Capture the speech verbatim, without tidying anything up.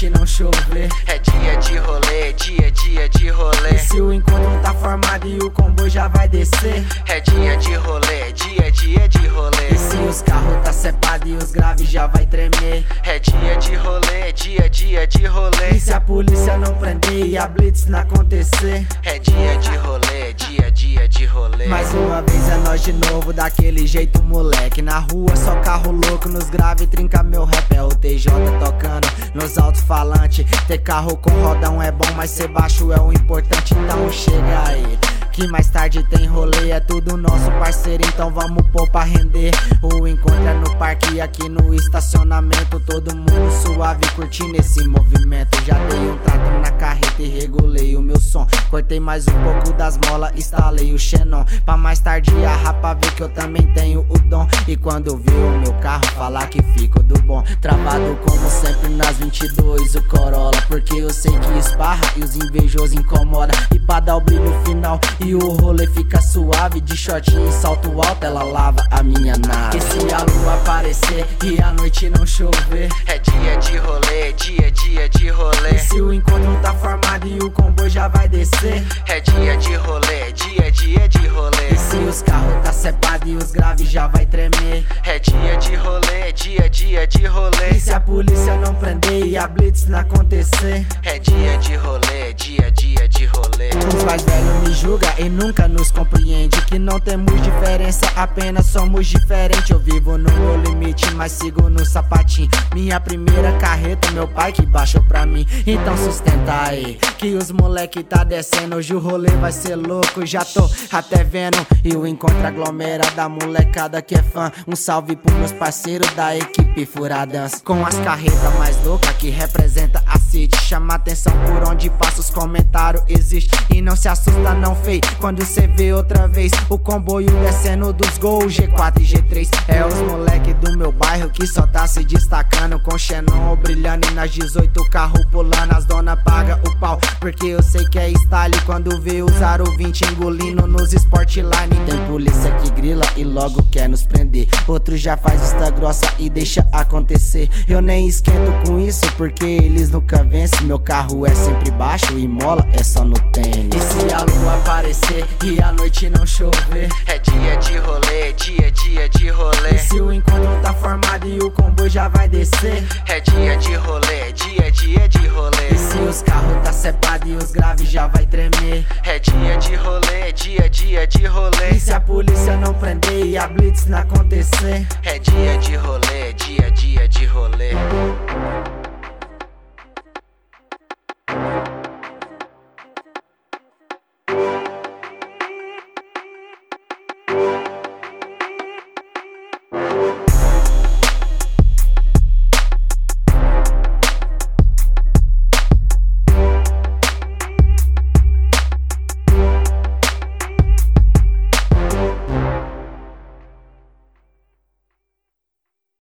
noite não chover, é dia de rolê, dia, dia de rolê. E se o encontro tá formado e o comboio já vai descer, é dia de rolê, dia, dia de rolê. E se os carros tá sepado e os graves já vai tremer, é dia de rolê, dia, dia de rolê. E se a polícia não prender e a blitz não acontecer, é dia de rolê, dia, dia de rolê. Mais uma vez é nós de novo, daquele jeito moleque. Na rua só carro louco, nos grave trinca meu rap. É o T J tocando nos alto-falantes. Ter carro com rodão é bom, mas ser baixo é o importante. Então chega aí, que mais tarde tem rolê. É tudo nosso parceiro, então vamos pôr pra render. O encontro é no parque, aqui no estacionamento. Todo mundo suave curtindo esse movimento. Já dei um trato na carreta e regulei o meu som. Cortei mais um pouco das molas, instalei o Xenon. Pra mais tarde a rapa ver que eu também tenho o dom. E quando vi o meu carro falar que fico do bom. Travado como sempre nas vinte e dois o Corolla, porque eu sei que esparra e os invejosos incomoda. E pra dar o brilho final e o rolê fica suave, de shortinho e salto alto ela lava a minha nave. E se a lua aparecer e a noite não chover, é dia de rolê, dia, dia de rolê. E se o encontro tá formado e o comboio já vai descer, é dia de rolê, dia, dia de rolê. E se os carros tá sepado e os graves já vai tremer, é dia de rolê, dia, dia de rolê. E se a polícia não prender e a blitz não acontecer, é dia de rolê, dia, dia de rolê. Os mais velhos me julgam e nunca nos compreende, que não temos diferença, apenas somos diferentes. Eu vivo no meu limite, mas sigo no sapatinho. Minha primeira carreta, meu pai que baixou pra mim. Então sustenta aí, que os moleque tá descendo. Hoje o rolê vai ser louco, já tô até vendo. E o encontro aglomera da molecada que é fã. Um salve pros meus parceiros da equipe Furadans, com as carretas mais loucas que representa a city. Chama atenção por onde passa, os comentários existe. E não se assusta não, fei, quando cê vê outra vez o comboio descendo dos gols G quatro e G três. É os moleque do meu bairro que só tá se destacando, com Xenon brilhando e nas dezoito carro pulando. As dona paga o pau, porque eu sei que é style quando vê usar o vinte engolindo nos Sportline. Tem polícia que grila e logo quer nos prender, outro já faz vista grossa e deixa acontecer. Eu nem esquento com isso, porque eles nunca vencem. Meu carro é sempre baixo e mola é só no tênis. E se a lua aparecer e a noite não chover, é dia de rolê, dia, dia de rolê. E se o encontro tá formado e o comboio já vai descer, é dia de rolê, dia, dia de rolê. E se os carros tá sepado e os graves já vai tremer, é dia de rolê, dia, dia de rolê. E se a polícia não prender e a blitz não acontecer, é dia de rolê, dia, dia de rolê.